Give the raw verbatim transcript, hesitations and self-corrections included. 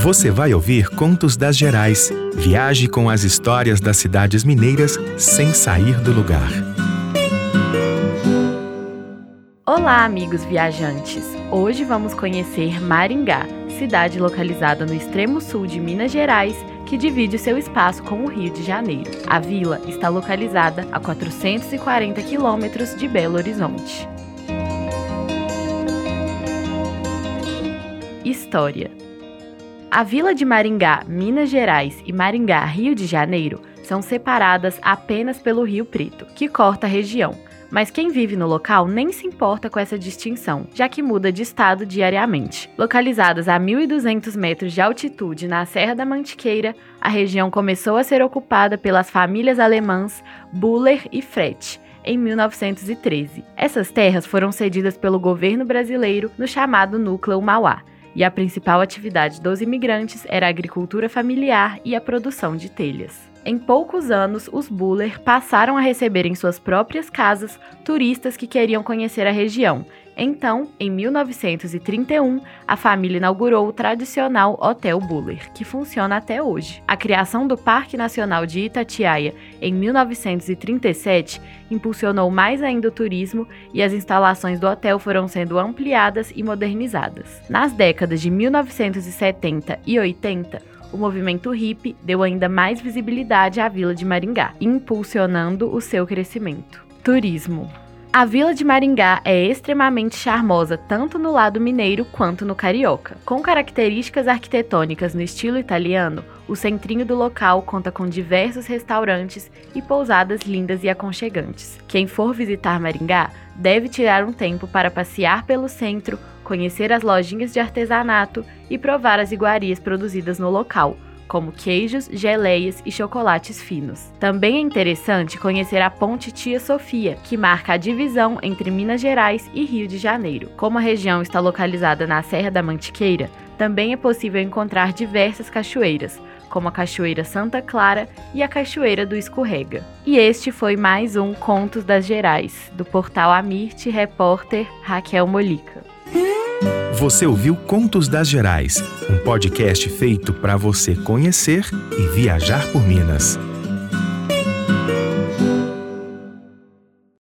Você vai ouvir Contos das Gerais. Viaje com as histórias das cidades mineiras sem sair do lugar. Olá, amigos viajantes! Hoje vamos conhecer Maringá, cidade localizada no extremo sul de Minas Gerais, que divide seu espaço com o Rio de Janeiro. A vila está localizada a quatrocentos e quarenta quilômetros de Belo Horizonte. História. A vila de Maringá, Minas Gerais, e Maringá, Rio de Janeiro, são separadas apenas pelo Rio Preto, que corta a região. Mas quem vive no local nem se importa com essa distinção, já que muda de estado diariamente. Localizadas a mil e duzentos metros de altitude na Serra da Mantiqueira, a região começou a ser ocupada pelas famílias alemãs Buller e Frete em mil novecentos e treze. Essas terras foram cedidas pelo governo brasileiro no chamado Núcleo Mauá, e a principal atividade dos imigrantes era a agricultura familiar e a produção de telhas. Em poucos anos, os Buller passaram a receber em suas próprias casas turistas que queriam conhecer a região. Então, em mil novecentos e trinta e um, a família inaugurou o tradicional Hotel Buller, que funciona até hoje. A criação do Parque Nacional de Itatiaia em mil novecentos e trinta e sete impulsionou mais ainda o turismo e as instalações do hotel foram sendo ampliadas e modernizadas. Nas décadas de mil novecentos e setenta e oitenta, o movimento hippie deu ainda mais visibilidade à vila de Maringá, impulsionando o seu crescimento. Turismo. A vila de Maringá é extremamente charmosa tanto no lado mineiro quanto no carioca. Com características arquitetônicas no estilo italiano, o centrinho do local conta com diversos restaurantes e pousadas lindas e aconchegantes. Quem for visitar Maringá deve tirar um tempo para passear pelo centro, conhecer as lojinhas de artesanato e provar as iguarias produzidas no local, como queijos, geleias e chocolates finos. Também é interessante conhecer a Ponte Tia Sofia, que marca a divisão entre Minas Gerais e Rio de Janeiro. Como a região está localizada na Serra da Mantiqueira, também é possível encontrar diversas cachoeiras, como a Cachoeira Santa Clara e a Cachoeira do Escorrega. E este foi mais um Contos das Gerais, do portal Amirte, repórter Raquel Molica. Você ouviu Contos das Gerais, um podcast feito para você conhecer e viajar por Minas.